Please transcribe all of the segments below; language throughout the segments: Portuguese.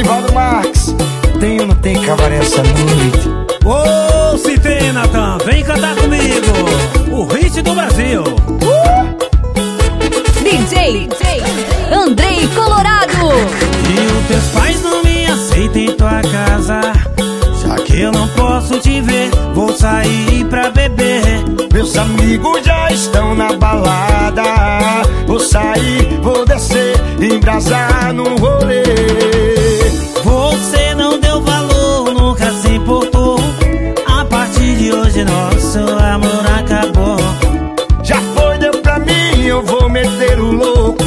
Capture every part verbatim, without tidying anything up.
Nivaldo Marques, tem ou não tem cabaré essa noite? Ô, oh, se tem, Natan, vem cantar comigo o hit do Brasil. uh! D J Andrei Colorado. E os teus pais não me aceitam em tua casa, já que eu não posso te ver, vou sair pra beber. Meus amigos já estão na balada, vou sair, vou descer, embrasar no rolê. Você não deu valor, nunca se importou. A partir de hoje nosso amor acabou. Já foi, deu pra mim, eu vou meter o louco.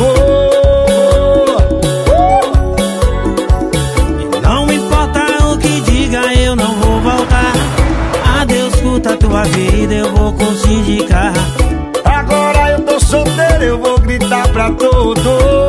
E não importa o que diga, eu não vou voltar. Adeus, curta a tua vida, eu vou curtir de carro. Agora eu tô solteiro, eu vou gritar pra todos.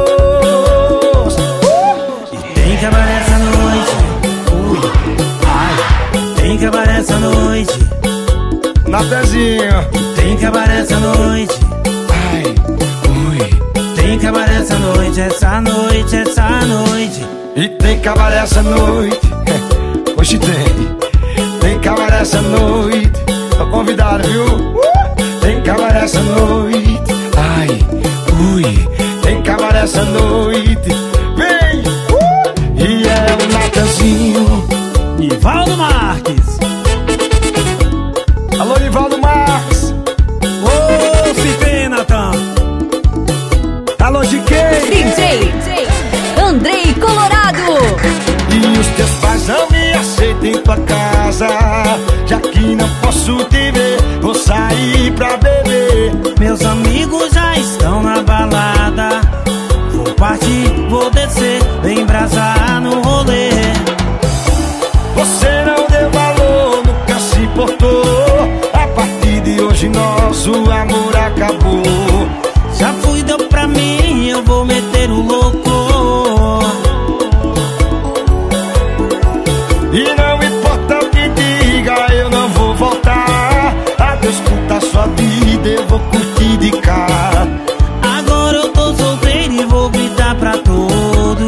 E tem cabaré essa noite, ui, ai. Tem cabaré essa noite, Natanzinho. tem cabaré essa noite, Ai, ui. tem cabaré essa noite, essa noite, essa noite. E tem cabaré essa noite. Hoje tem. Tem cabaré essa noite. Tô convidado, viu? Uh! Tem cabaré essa noite. Ai, ui. Tem cabaré essa noite. Vem! Uh! E é o Natanzinho. Nivaldo Marques. Alô, Nivaldo Marques. Ô, oh, se tem, Natan. Alô, G K. D J Andrei Colorado. E os teus pais não me aceitam em tua casa, já que não posso te ver, vou sair pra beber. Meus amigos já estão na balada, vou partir, vou descer, vem embrasar no rolê. Você não deu valor, nunca se importou. A partir de hoje nosso amor acabou. Já fui, deu pra mim, eu vou meter o louco. E não importa o que diga, eu não vou voltar. Adeus, curta a sua vida, eu vou curtir de cá. Agora eu tô solteiro e vou gritar pra todos.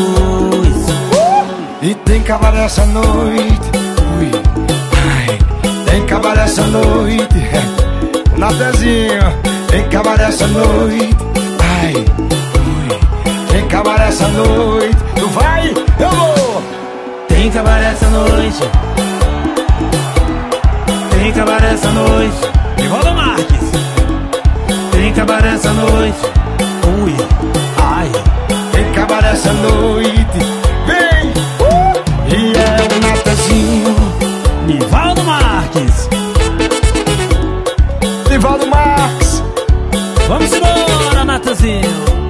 E tem cabaré essa noite. Ui, ai. Tem cabaré essa noite. Natanzinho. Tem cabaré essa noite. Ai, ui. Tem cabaré essa noite. Tu vai? Eu vou. Tem cabaré essa noite, tem cabaré essa noite. Nivaldo Marques. Tem cabaré essa noite, ui, ai. Tem cabaré essa noite. Vem! Uh! E é o Natanzinho. Nivaldo Marques. Nivaldo Marques. Vamos embora, Natanzinho.